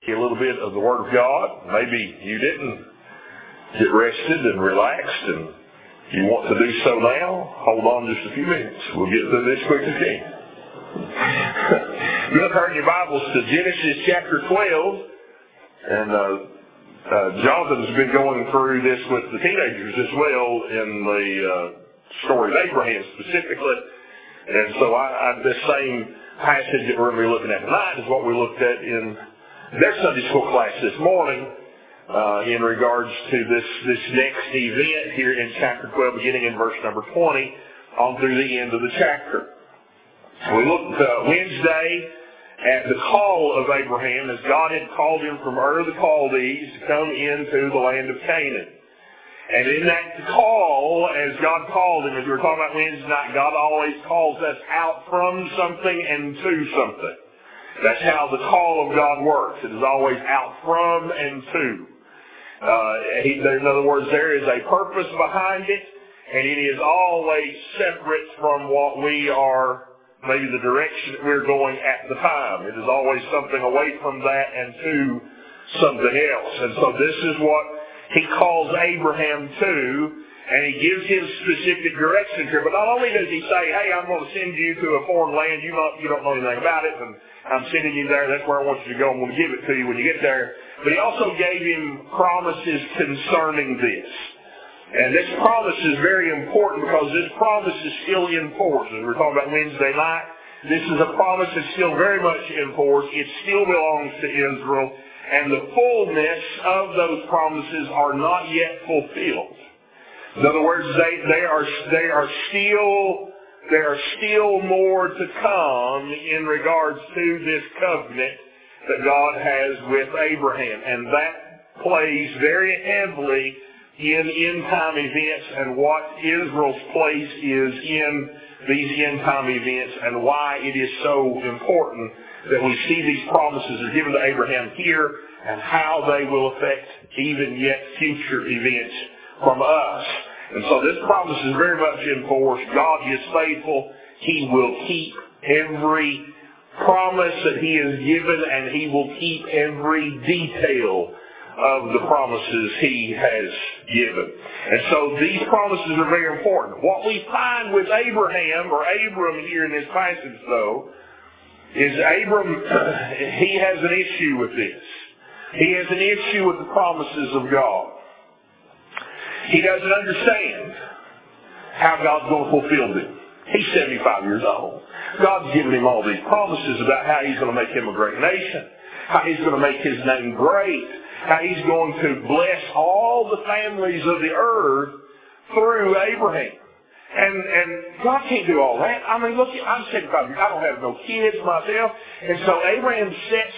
a little bit of the Word of God. Maybe you didn't get rested and relaxed and you want to do so now. Hold on just a few minutes. We'll get through this quick as we can. You turn your Bibles to Genesis chapter 12. And Jonathan's been going through this with the teenagers as well in the story of Abraham specifically. And so this same passage that we're going to be looking at tonight is what we looked at in their Sunday school class this morning in regards to this next event here in chapter 12, beginning in verse number 20 on through the end of the chapter. We looked Wednesday at the call of Abraham as God had called him from Ur of the Chaldees to come into the land of Canaan. And in that call, as God called him, as we were talking about Wednesday night, God always calls us out from something and to something. That's how the call of God works. It is always out from and to. In other words, there is a purpose behind it, and it is always separate from what we are, maybe the direction that we're going at the time. It is always something away from that and to something else. And so this is what he calls Abraham to, and he gives him specific directions here. But not only does he say, hey, I'm going to send you to a foreign land, you don't know anything about it, and I'm sending you there, that's where I want you to go, I'm going to give it to you when you get there. But he also gave him promises concerning this. And this promise is very important because this promise is still in force. As we were talking about Wednesday night, this is a promise that's still very much in force. It still belongs to Israel. And the fullness of those promises are not yet fulfilled. In other words, there are still more to come in regards to this covenant that God has with Abraham. And that plays very heavily in end-time events and what Israel's place is in these end-time events and why it is so important that we see these promises are given to Abraham here and how they will affect even yet future events from us. And so this promise is very much in force. God is faithful. He will keep every promise that He has given, and He will keep every detail of the promises He has given. And so these promises are very important. What we find with Abraham, or Abram here in this passage though, is Abram, he has an issue with this. He has an issue with the promises of God. He doesn't understand how God's going to fulfill them. He's 75 years old. God's given him all these promises about how He's going to make him a great nation, how He's going to make His name great, how He's going to bless all the families of the earth through Abraham. And God can't do all that. I mean, look, I'm 75 years. I don't have no kids myself. And so Abram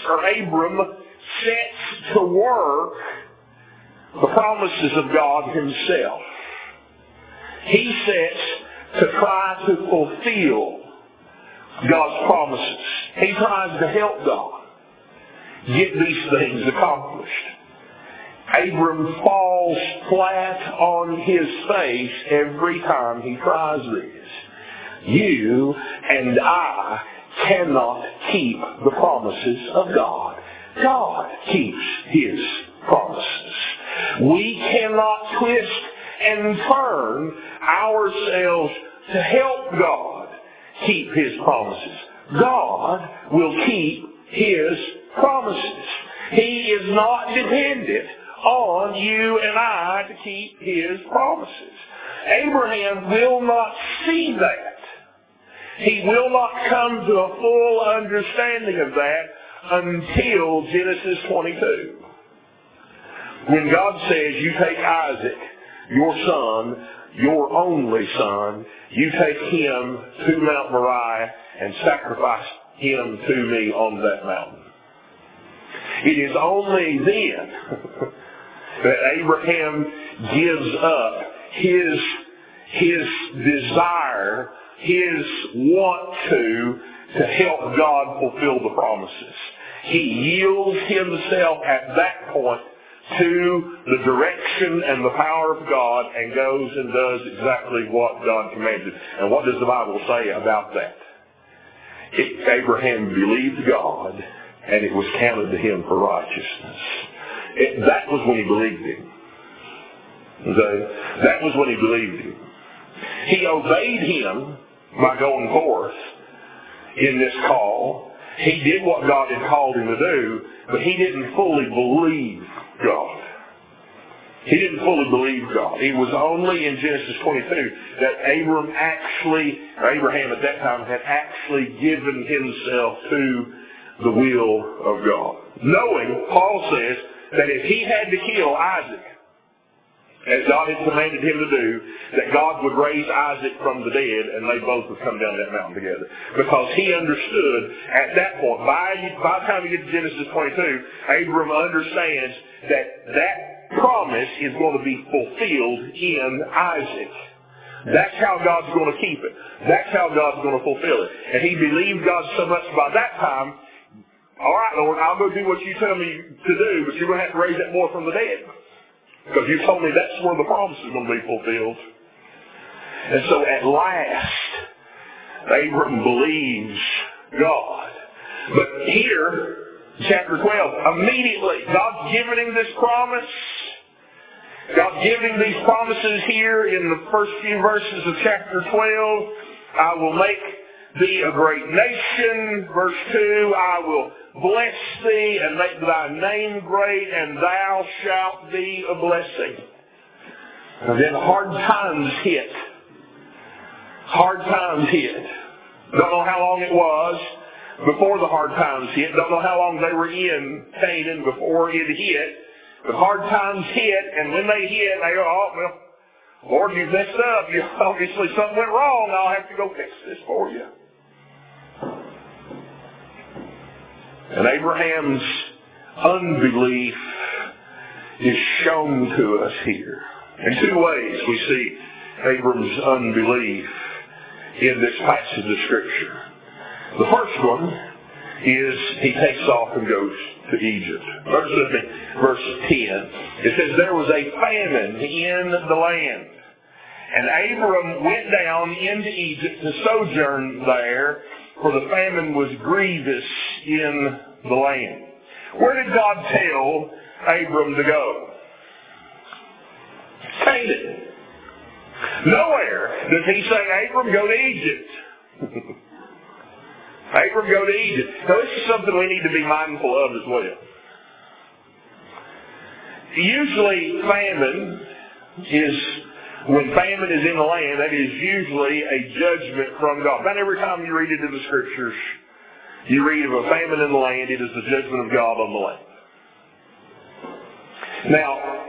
sets to work the promises of God Himself. He sets to try to fulfill God's promises. He tries to help God get these things accomplished. Abram falls flat on his face every time he tries this. You and I cannot keep the promises of God. God keeps His promises. We cannot twist and turn ourselves to help God keep His promises. God will keep His promises. He is not dependent on you and I to keep His promises. Abraham will not see that. He will not come to a full understanding of that until Genesis 22. When God says, you take Isaac, your son, your only son, you take him to Mount Moriah and sacrifice him to me on that mountain. It is only then that Abraham gives up his desire, his want to help God fulfill the promises. He yields himself at that point to the direction and the power of God and goes and does exactly what God commanded. And what does the Bible say about that? Abraham believed God, and it was counted to him for righteousness. That was when he believed him. Okay? That was when he believed him. He obeyed him by going forth in this call. He did what God had called him to do, but he didn't fully believe God. He didn't fully believe God. It was only in Genesis 22 that Abraham at that time had actually given himself to the will of God. Knowing, Paul says, that if he had to kill Isaac, as God had commanded him to do, that God would raise Isaac from the dead and they both would come down that mountain together. Because he understood at that point, by the time we get to Genesis 22, Abram understands that promise is going to be fulfilled in Isaac. That's how God's going to keep it. That's how God's going to fulfill it. And he believed God so much by that time, all right, Lord, I'll go do what you tell me to do, but you're going to have to raise that boy from the dead. Because you told me that's where the promise is going to be fulfilled. And so at last, Abram believes God. But here, chapter 12, immediately, God's given him this promise. God's giving these promises here in the first few verses of chapter 12. I will make thee a great nation. Verse 2, I will bless thee and make thy name great, and thou shalt be a blessing. And then hard times hit. Hard times hit. Don't know how long it was before the hard times hit. Don't know how long they were in Canaan before it hit. But hard times hit, and when they hit, they go, oh, well, Lord, you messed up. Obviously something went wrong. I'll have to go fix this for you. And Abraham's unbelief is shown to us here. In two ways we see Abram's unbelief in this passage of Scripture. The first one is he takes off and goes to Egypt. Verse 10. It says, there was a famine in the land. And Abram went down into Egypt to sojourn there, for the famine was grievous in the land. Where did God tell Abram to go? Canaan. Nowhere does he say, Abram, go to Egypt. Abram, go to Egypt. Now, this is something we need to be mindful of as well. Usually, when famine is in the land, that is usually a judgment from God. Not every time you read it in the Scriptures, you read of a famine in the land, it is the judgment of God on the land. Now,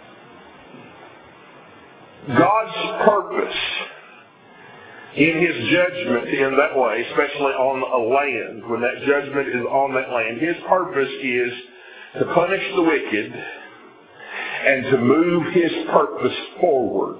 God's purpose in His judgment in that way, especially on a land, when that judgment is on that land, His purpose is to punish the wicked and to move His purpose forward.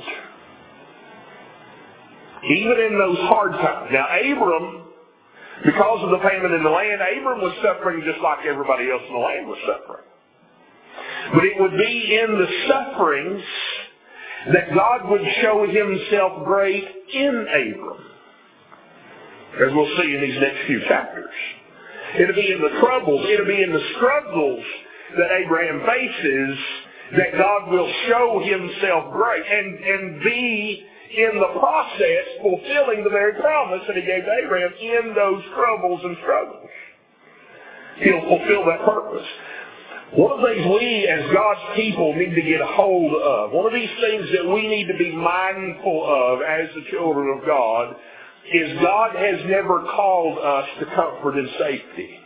Even in those hard times. Now, Abram, because of the famine in the land, Abram was suffering just like everybody else in the land was suffering. But it would be in the sufferings that God would show Himself great in Abram. As we'll see in these next few chapters. It'll be in the troubles, it'll be in the struggles that Abraham faces that God will show Himself great and be in the process fulfilling the very promise that He gave to Abraham in those troubles and struggles. He'll fulfill that purpose. One of the things we as God's people need to get a hold of, one of these things that we need to be mindful of as the children of God, is God has never called us to comfort and safety.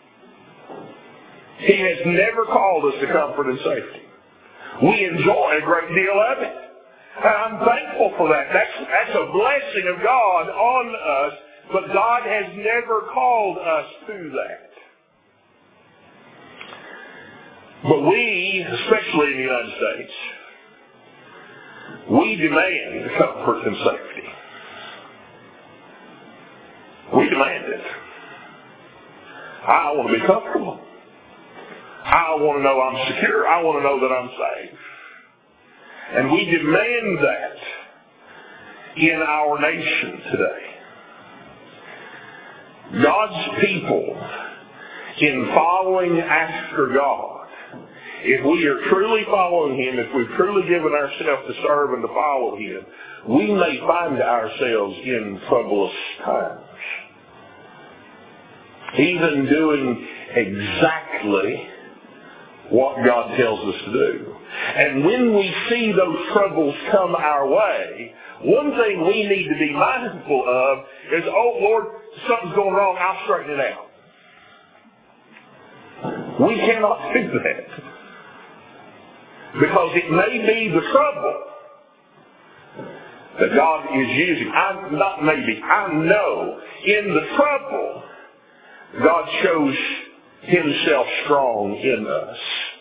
He has never called us to comfort and safety. We enjoy a great deal of it. And I'm thankful for that. That's a blessing of God on us, but God has never called us to that. But we, especially in the United States, we demand comfort and safety. We demand it. I want to be comfortable. I want to know I'm secure. I want to know that I'm safe. And we demand that in our nation today. God's people in following after God, if we are truly following Him, if we've truly given ourselves to serve and to follow Him, we may find ourselves in troublous times. Even doing exactly what God tells us to do. And when we see those troubles come our way, one thing we need to be mindful of is, oh Lord, something's going wrong, I'll straighten it out. We cannot do that. Because it may be the trouble that God is using. I know in the trouble, God shows Himself strong in us.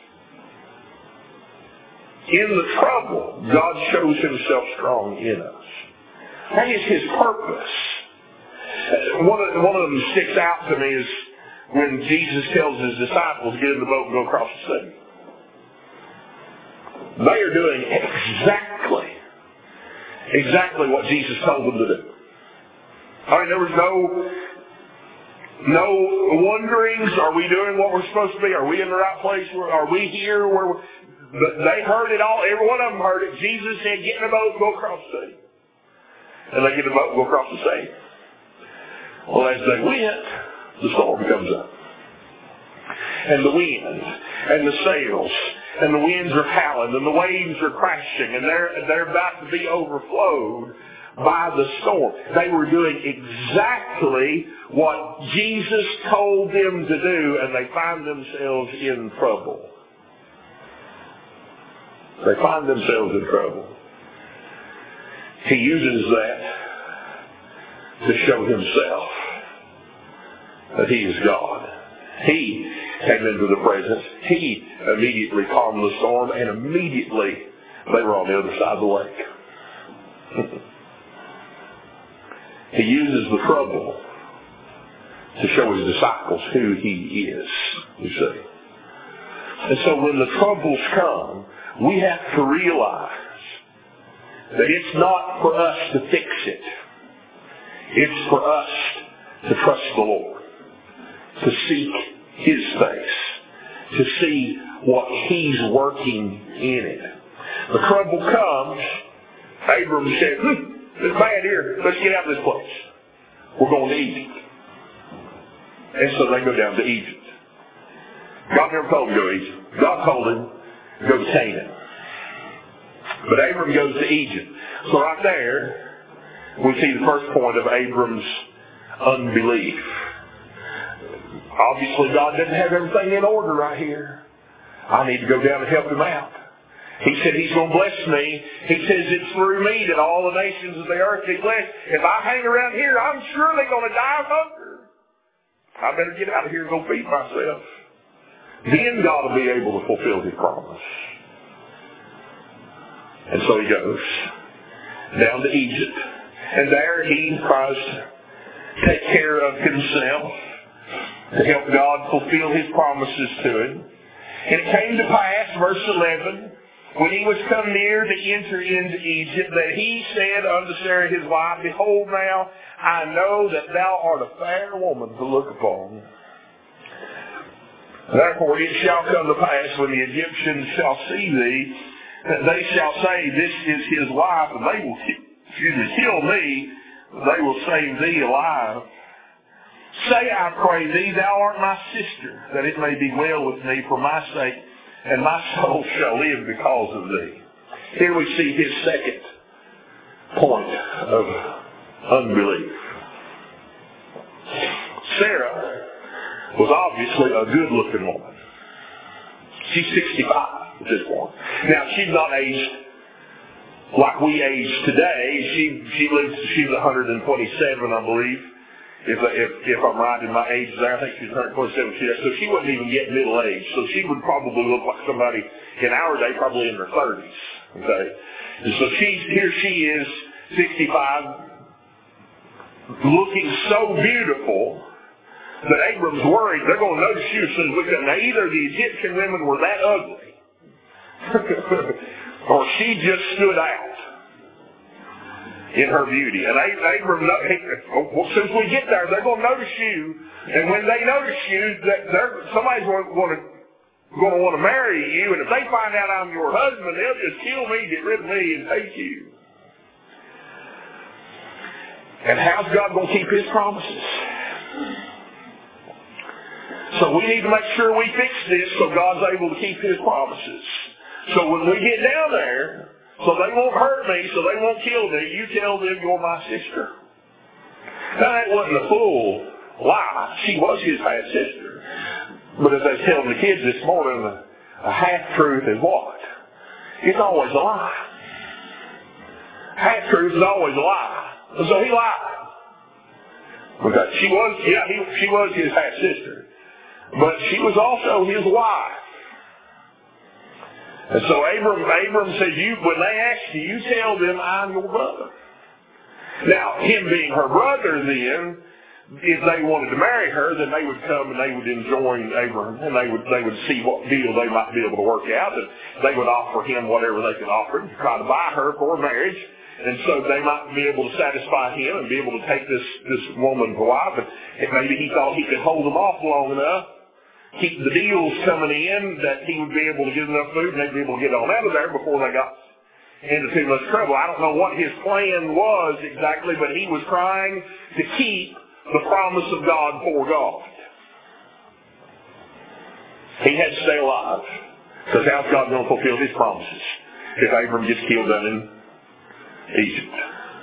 In the trouble, God shows Himself strong in us. That is His purpose. One of them sticks out to me is when Jesus tells His disciples, get in the boat and go across the sea. They are doing exactly what Jesus told them to do. I mean, there was no wonderings. Are we doing what we're supposed to be? Are we in the right place? Are we here? They heard it all. Every one of them heard it. Jesus said, get in the boat and go across the sea. And they get in the boat and go across the sea. Well, as they went, the storm comes up. And the wind, and the sails, and the winds are howling, and the waves are crashing, and they're about to be overflowed by the storm. They were doing exactly what Jesus told them to do, and they find themselves in trouble. They find themselves in trouble. He uses that to show Himself that He is God. He came into the presence. He immediately calmed the storm, and immediately they were on the other side of the lake. He uses the trouble to show His disciples who He is, you see. And so when the troubles come, we have to realize that it's not for us to fix it. It's for us to trust the Lord, to seek His face, to see what He's working in it. The trouble comes, Abram said, it's bad here, let's get out of this place. We're going to Egypt. And so they go down to Egypt. God never told him to go to Egypt. God told him to go to Canaan. But Abram goes to Egypt. So right there, we see the first point of Abram's unbelief. Obviously, God doesn't have everything in order right here. I need to go down and help Him out. He said He's going to bless me. He says it's through me that all the nations of the earth be blessed. If I hang around here, I'm surely going to die of hunger. I better get out of here and go feed myself. Then God will be able to fulfill His promise. And so he goes down to Egypt. And there he tries to take care of himself to help God fulfill His promises to him. And it came to pass, verse 11, when he was come near to enter into Egypt, that he said unto Sarah his wife, Behold now, I know that thou art a fair woman to look upon. Therefore it shall come to pass, when the Egyptians shall see thee, that they shall say, This is his wife, and they will kill me, they will save thee alive. Say, I pray thee, thou art my sister, that it may be well with me for my sake, and my soul shall live because of thee. Here we see his second point of unbelief. Sarah was obviously a good-looking woman. She's 65 at this point. Now, she's not aged like we age today. She's 127, I believe. If I'm right in my age there, I think she's 127. So she wasn't even yet middle age. So she would probably look like somebody in our day, probably in their 30s. Okay, and so here she is, 65, looking so beautiful that Abram's worried they're going to notice you as soon as we come. Now either the Egyptian women were that ugly, or she just stood out. in her beauty. And Abram, since we get there, they're going to notice you. And when they notice you, somebody's going to want to marry you. And if they find out I'm your husband, they'll just kill me, get rid of me, and take you. And how's God going to keep His promises? So we need to make sure we fix this so God's able to keep His promises. So when we get down there, so they won't hurt me, so they won't kill me, you tell them you're my sister. Now that wasn't a full lie. She was his half-sister. But as I was telling the kids this morning, a half-truth is what? It's always a lie. Half-truth is always a lie. So he lied. Okay. She was his half-sister. But she was also his wife. And so Abram said, when they ask you, you tell them I'm your brother. Now, him being her brother then, if they wanted to marry her, then they would come and they would join Abram, and they would see what deal they might be able to work out, and they would offer him whatever they could offer, and try to buy her for marriage. And so they might be able to satisfy him and be able to take this woman for wife. And maybe he thought he could hold them off long enough, keep the deals coming in, that he would be able to get enough food and they'd be able to get on out of there before they got into too much trouble. I don't know what his plan was exactly, but he was trying to keep the promise of God for God. He had to stay alive. Because how's God going to fulfill His promises if Abram gets killed down in Egypt?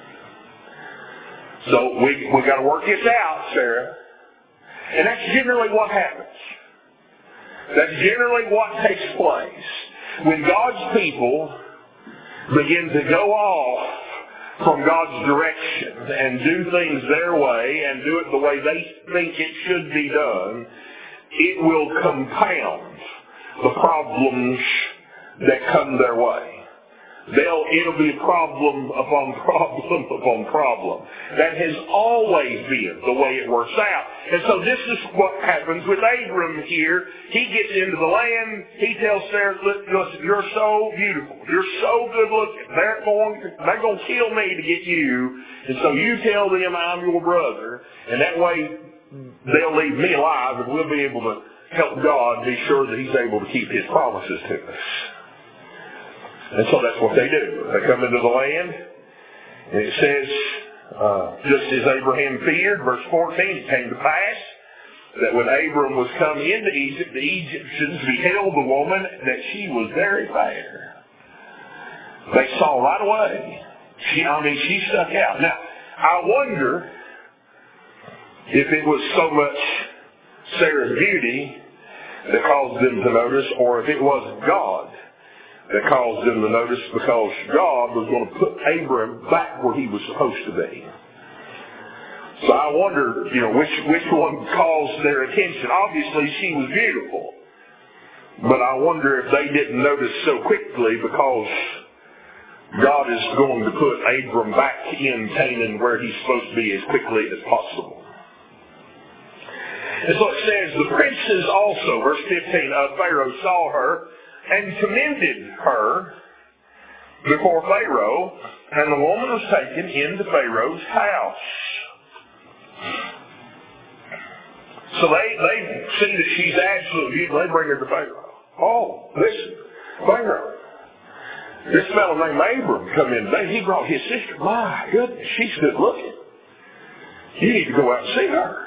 So we got to work this out, Sarah. And that's generally what happens. That's generally what takes place. When God's people begin to go off from God's direction and do things their way and do it the way they think it should be done, it will compound the problems that come their way. It'll be problem upon problem upon problem. That has always been the way it works out. And so this is what happens with Abram here. He gets into the land. He tells Sarah, listen, you're so beautiful. You're so good looking. They're going to kill me to get you. And so you tell them I'm your brother. And that way they'll leave me alive, and we'll be able to help God be sure that He's able to keep His promises to us. And so that's what they do. They come into the land, and it says, just as Abraham feared, verse 14, it came to pass that when Abram was come into Egypt, the Egyptians beheld the woman, that she was very fair. They saw right away. She stuck out. Now, I wonder if it was so much Sarah's beauty that caused them to notice, or if it was God that caused them to notice, because God was going to put Abram back where he was supposed to be. So I wonder, which one caused their attention. Obviously, she was beautiful. But I wonder if they didn't notice so quickly, because God is going to put Abram back in Canaan where he's supposed to be as quickly as possible. And so it says, the princes also, verse 15, of Pharaoh saw her and commended her before Pharaoh, and the woman was taken into Pharaoh's house. So they see that she's absolutely beautiful. They bring her to Pharaoh. Oh, listen, Pharaoh, this fellow named Abram come in today. He brought his sister. My goodness, she's good looking. You need to go out and see her.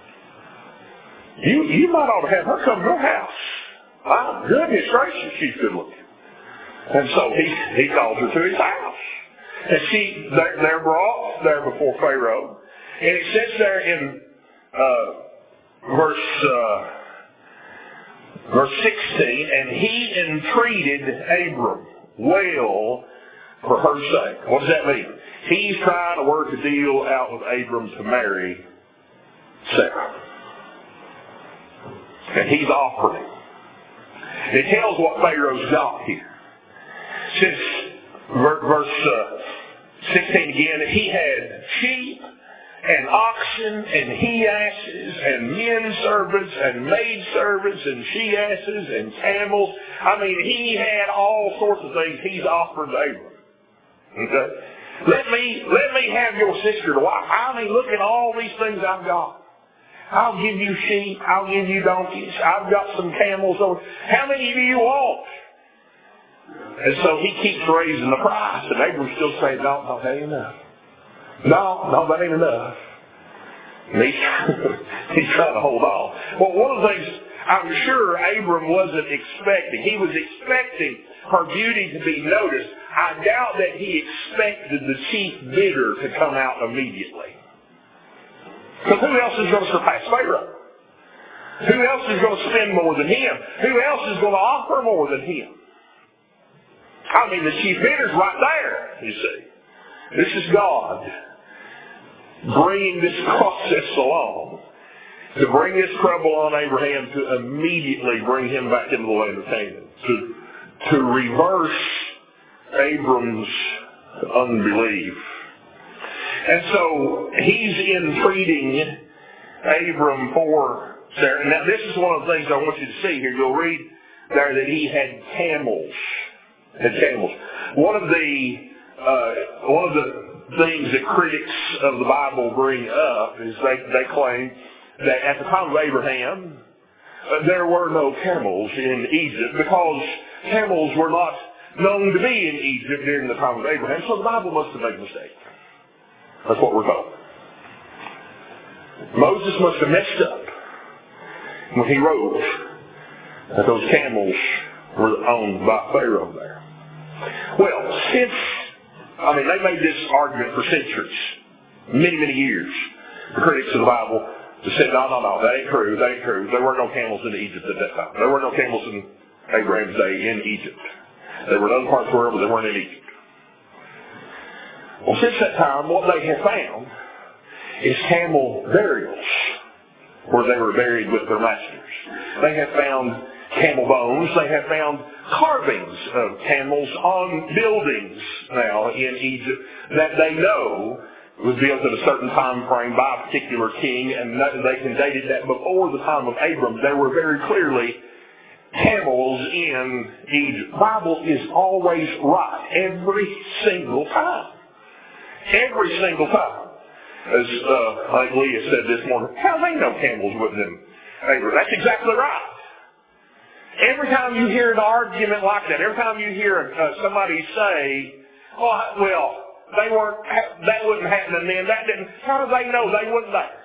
You might ought to have her come to your house. My goodness gracious, she's good looking. And so he calls her to his house. And they're brought there before Pharaoh. And it says there in verse 16, and he entreated Abram well for her sake. What does that mean? He's trying to work a deal out with Abram to marry Sarah. And he's offering him. It tells what Pharaoh's got here. Since verse 16 again, he had sheep and oxen and he-asses and men servants and maid servants and she-asses and camels. I mean, he had all sorts of things he's offered to Abram. Okay? Let me have your sister to wife. I mean, look at all these things I've got. I'll give you sheep. I'll give you donkeys. I've got some camels. How many do you want? And so he keeps raising the price. And Abram's still saying, no, that ain't enough. No, that ain't enough. And he's trying to hold on. Well, one of the things I'm sure Abram wasn't expecting. He was expecting her beauty to be noticed. I doubt that he expected the chief bidder to come out immediately. Because who else is going to surpass Pharaoh? Who else is going to spend more than him? Who else is going to offer more than him? I mean, the chief bidder's right there, you see. This is God bringing this process along to bring this trouble on Abraham to immediately bring him back into the land of Canaan, to reverse Abram's unbelief. And so he's entreating Abram for Sarah. Now this is one of the things I want you to see here. You'll read there that he had camels. One of the things that critics of the Bible bring up is they claim that at the time of Abraham, there were no camels in Egypt because camels were not known to be in Egypt during the time of Abraham, so the Bible must have made a mistake. That's what we're told. Moses must have messed up when he wrote that those camels were owned by Pharaoh there. Well, they made this argument for centuries, many years. The critics of the Bible said, no, that ain't true. There were no camels in Egypt at that time. There were no camels in Abraham's day in Egypt. There were in other parts of the world, but they weren't in Egypt. Well, since that time, what they have found is camel burials where they were buried with their masters. They have found camel bones. They have found carvings of camels on buildings now in Egypt that they know was built at a certain time frame by a particular king, and they can date it that before the time of Abram. There were very clearly camels in Egypt. The Bible is always right every single time. Every single time. As I think Leah said this morning, how do they know camels wasn't in Abram? That's exactly right. Every time you hear an argument like that, every time you hear somebody say, that wasn't happening then, that didn't, how do they know they wasn't there?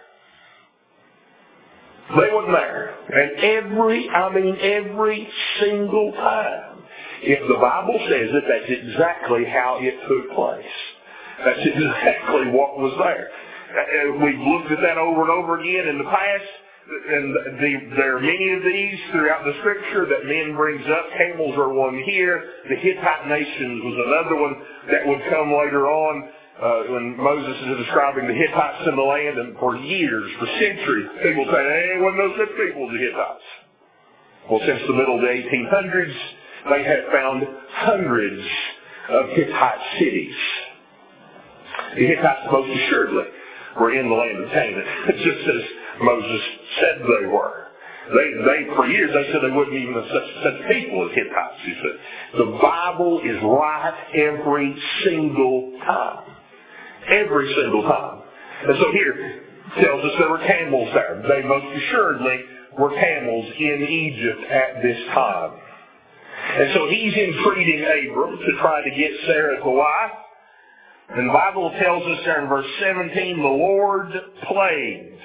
They wasn't there. And every single time, if the Bible says it, that's exactly how it took place. That's exactly what was there. We've looked at that over and over again in the past, and there are many of these throughout the Scripture that men brings up. Camels are one here. The Hittite nations was another one that would come later on when Moses is describing the Hittites in the land. And for years, for centuries, people say, there wasn't no such people as the Hittites. Well, since the middle of the 1800s, they have found hundreds of Hittite cities. The Hittites most assuredly were in the land of Canaan, just as Moses said they were. They for years, they said they wouldn't even have such people as Hittites, you see. The Bible is right every single time. Every single time. And so here it tells us there were camels there. They most assuredly were camels in Egypt at this time. And so he's entreating Abram to try to get Sarah to wife. And the Bible tells us there in verse 17, the Lord plagued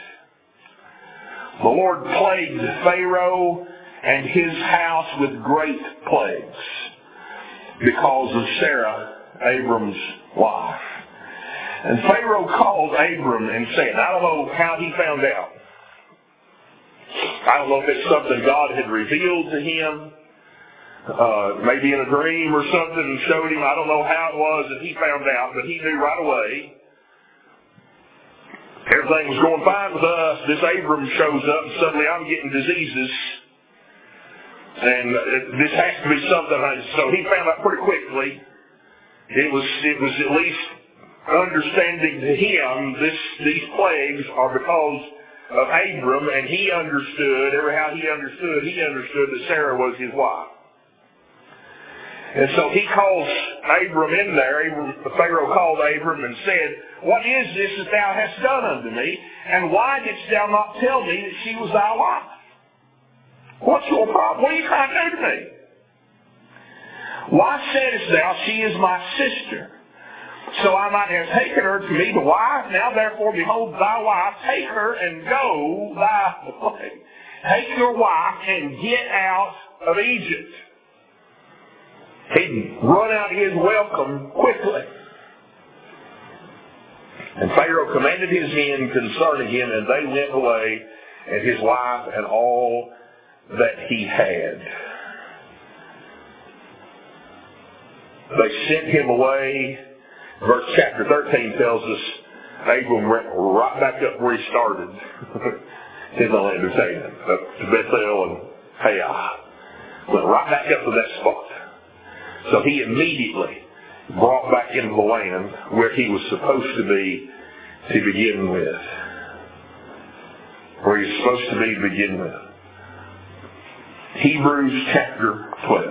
Pharaoh and his house with great plagues because of Sarah, Abram's wife. And Pharaoh called Abram and said, I don't know how he found out. I don't know if it's something God had revealed to him, maybe in a dream or something, and showed him. I don't know how it was that he found out, but he knew right away. Everything was going fine with us. This Abram shows up, and suddenly I'm getting diseases. And this has to be something. So he found out pretty quickly. It was at least understanding to him these plagues are because of Abram, and he understood that Sarah was his wife. And so he calls Abram in there. The Pharaoh called Abram and said, "What is this that thou hast done unto me? And why didst thou not tell me that she was thy wife? What's your problem? What are you trying to do to me? Why saidst thou, she is my sister? So I might have taken her to me to wife. Now therefore, behold, thy wife, take her and go thy way. Take your wife and get out of Egypt." He'd run out his welcome quickly. And Pharaoh commanded his men concerning him, and they went away, and his wife and all that he had. They sent him away. Verse chapter 13 tells us Abram went right back up where he started in the land of Canaan, up to Bethel and Hai. Went right back up to that spot. So he immediately brought back into the land where he was supposed to be to begin with. Where he was supposed to be to begin with. Hebrews chapter 12.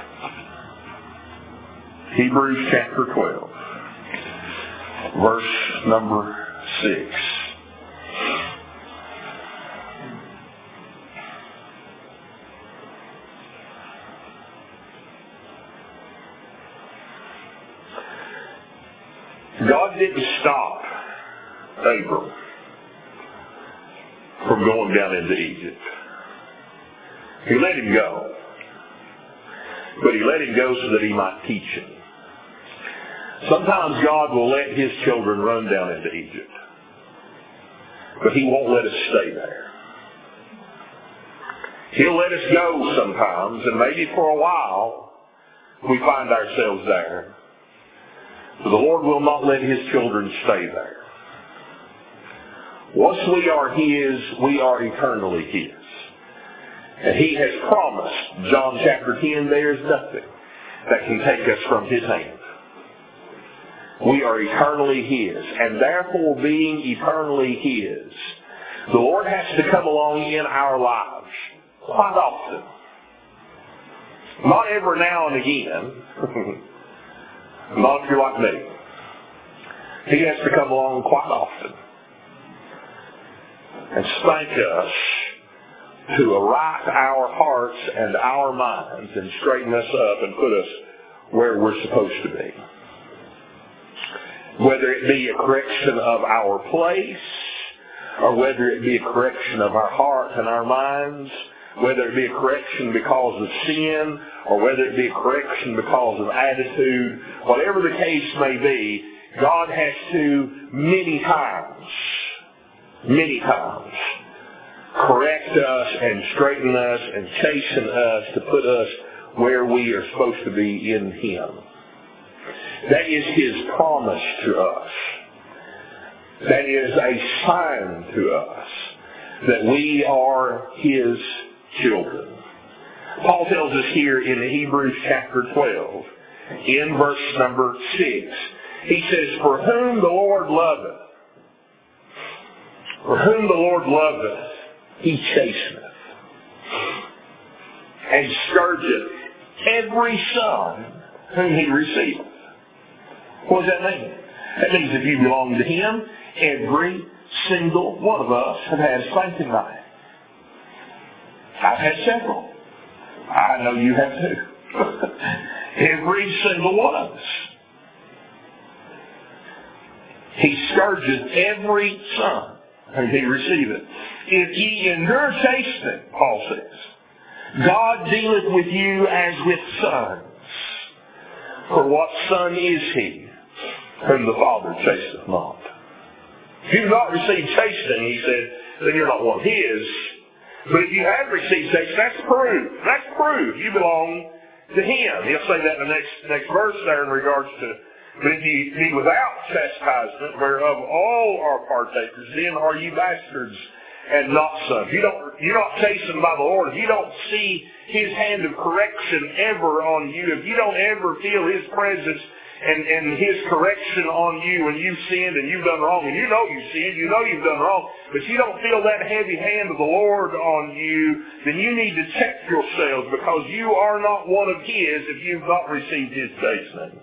Hebrews chapter 12. Verse number 6. God didn't stop Abram from going down into Egypt. He let him go. But he let him go so that he might teach him. Sometimes God will let his children run down into Egypt. But he won't let us stay there. He'll let us go sometimes, and maybe for a while we find ourselves there. But the Lord will not let his children stay there. Once we are his, we are eternally his. And he has promised, John chapter 10, there is nothing that can take us from his hand. We are eternally his. And therefore, being eternally his, the Lord has to come along in our lives quite often. Not every now and again. Not if you're like me. He has to come along quite often and spank us to right our hearts and our minds and straighten us up and put us where we're supposed to be. Whether it be a correction of our place, or whether it be a correction of our heart and our minds, whether it be a correction because of sin, or whether it be a correction because of attitude, whatever the case may be, God has to many times, correct us and straighten us and chasten us to put us where we are supposed to be in him. That is his promise to us. That is a sign to us that we are his children. Paul tells us here in Hebrews chapter 12, in verse number 6, he says, "For whom the Lord loveth, he chasteneth, and scourgeth every son whom he receiveth." What does that mean? That means if you belong to him, every single one of us have had a spanking knife. I've had several. I know you have too. Every single one of us. He scourges every son whom he receiveth. If ye endure chastening, Paul says, God dealeth with you as with sons. For what son is he whom the Father chasteneth not? If you do not receive chastening, he said, then you're not one of his. But if you have received chastening, that's proof. That's proof you belong to him. He'll say that in the next verse there in regards to, but if ye be without chastisement, whereof all are partakers, then are ye bastards and not sons. You're not chastened by the Lord. If you don't see His hand of correction ever on you, if you don't ever feel His presence and His correction on you when you've sinned and you've done wrong, and you know you've sinned, you know you've done wrong, but you don't feel that heavy hand of the Lord on you, then you need to check yourselves, because you are not one of His if you've not received His chastening.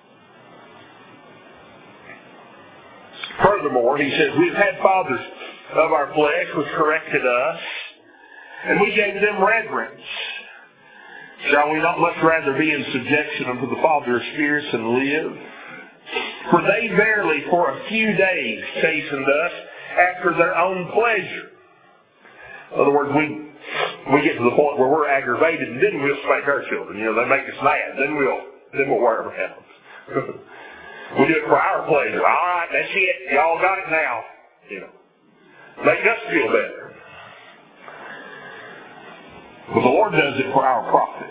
Furthermore, he says, we've had fathers of our flesh which corrected us, and we gave them reverence. Shall we not much rather be in subjection unto the Father of spirits and live? For they verily for a few days chastened us after their own pleasure. In other words, we get to the point where we're aggravated, and then we'll spank our children. They make us mad. Then we'll wear them out. We do it for our pleasure. All right, that's it. Y'all got it now. Make us feel better. But the Lord does it for our profit.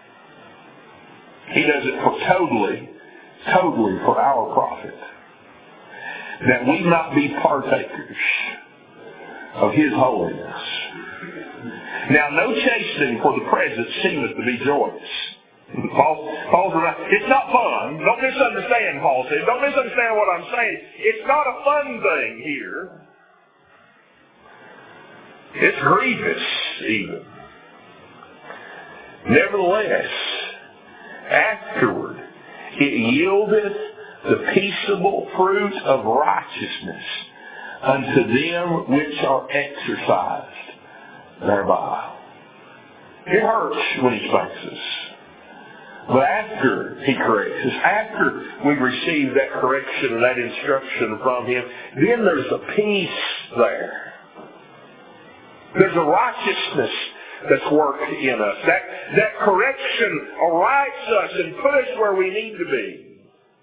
He does it for totally for our profit. That we not be partakers of His holiness. Now, no chastening for the present seemeth to be joyous. Paul's right. It's not fun. Don't misunderstand, Paul says. Don't misunderstand what I'm saying. It's not a fun thing here. It's grievous, even. Nevertheless, afterward, it yieldeth the peaceable fruit of righteousness unto them which are exercised thereby. It hurts when He spanks us. But after He corrects us, after we receive that correction and that instruction from Him, then there's a peace there. There's a righteousness that's worked in us. That correction arights us and put us where we need to be.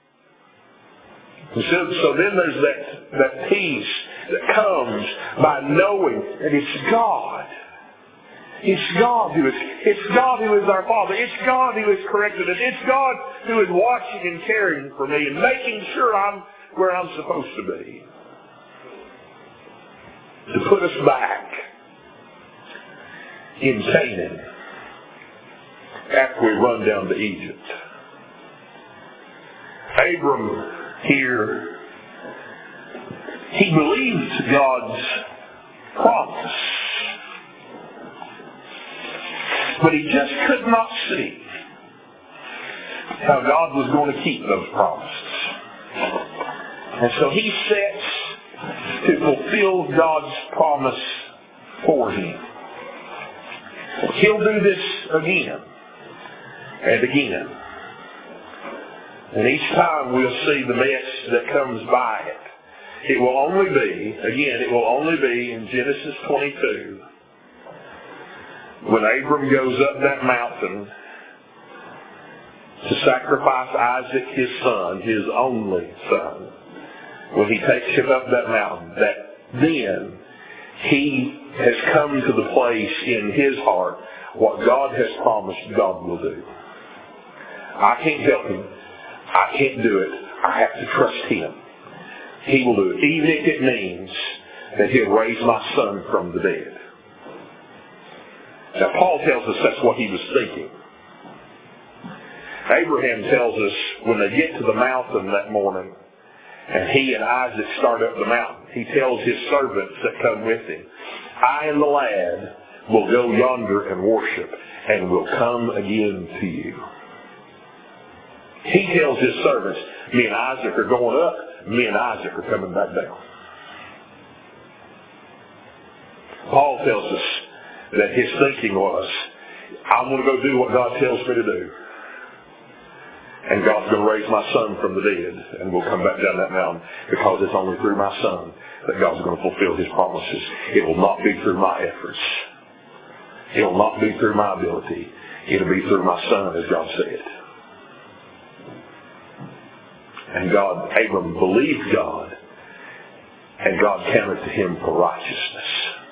So then there's that peace that comes by knowing that it's God. It's God who is our Father. It's God who has corrected us. It's God who is watching and caring for me and making sure I'm where I'm supposed to be. To put us back in Canaan after we run down to Egypt. Abram here, he believed God's promise. But he just could not see how God was going to keep those promises. And so he sets to fulfill God's promise for him. He'll do this again and again. And each time we'll see the mess that comes by it. It will only be in Genesis 22, when Abram goes up that mountain to sacrifice Isaac, his son, his only son. When he takes him up that mountain, that then he has come to the place in his heart what God has promised God will do. I can't help him. I can't do it. I have to trust Him. He will do it, even if it means that He'll raise my son from the dead. Now, Paul tells us that's what he was thinking. Abraham tells us when they get to the mountain that morning, and he and Isaac start up the mountain, he tells his servants that come with him, I and the lad will go yonder and worship, and will come again to you. He tells his servants, me and Isaac are going up, me and Isaac are coming back down. Paul tells us that his thinking was, I'm going to go do what God tells me to do. And God's going to raise my son from the dead, and we'll come back down that mountain, because it's only through my son that God's going to fulfill His promises. It will not be through my efforts. It will not be through my ability. It will be through my son, as God said. And Abram believed God, and God counted to him for righteousness.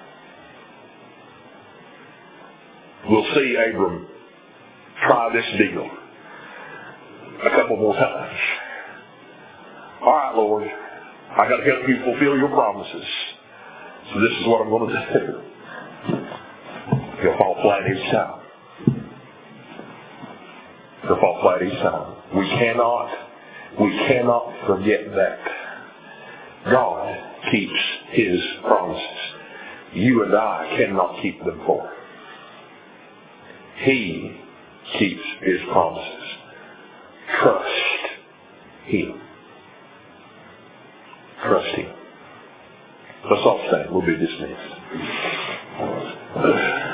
We'll see Abram try this deal a couple more times. All right, Lord, I got to help you fulfill your promises. So this is what I'm going to do. He'll fall flat each time. He'll fall flat each time. We cannot forget that. God keeps His promises. You and I cannot keep them for Him. He keeps His promises. Trust Him. Trust Him. Let's all stand. We'll be dismissed.